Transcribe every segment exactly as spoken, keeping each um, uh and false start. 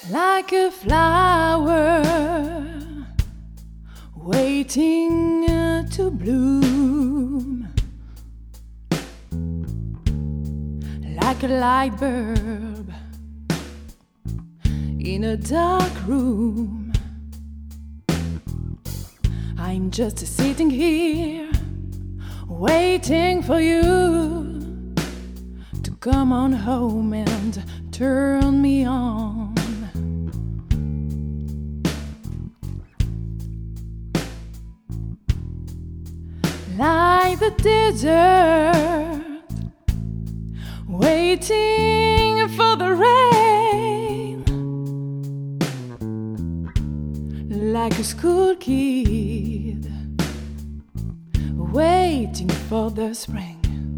like a flower waiting uh, to bloom, like a light bulb in a dark room. I'm just sitting here waiting for you to come on home and turn me on. Like the desert, waiting for the rain, like a school kid, waiting for the spring.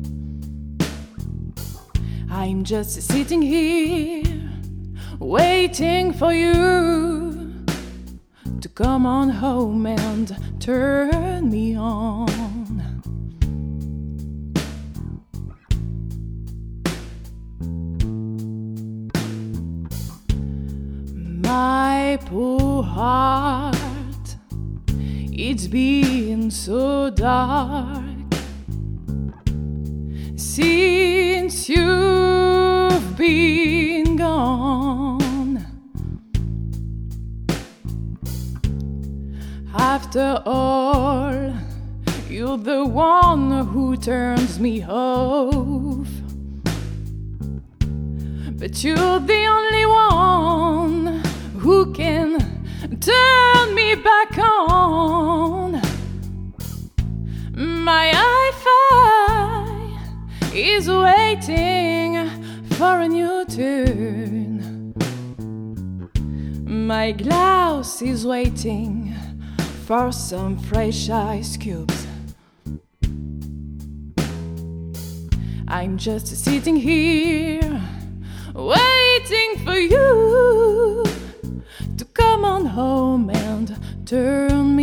I'm just sitting here, waiting for you to come on home and turn me on. My poor heart, it's been so dark since you've been gone. After all, you're the one who turns me off, but you're the only one who can turn me back on. My Wi-Fi is waiting for a new turn. My glass is waiting for some fresh ice cubes. I'm just sitting here waiting for you to come on home and turn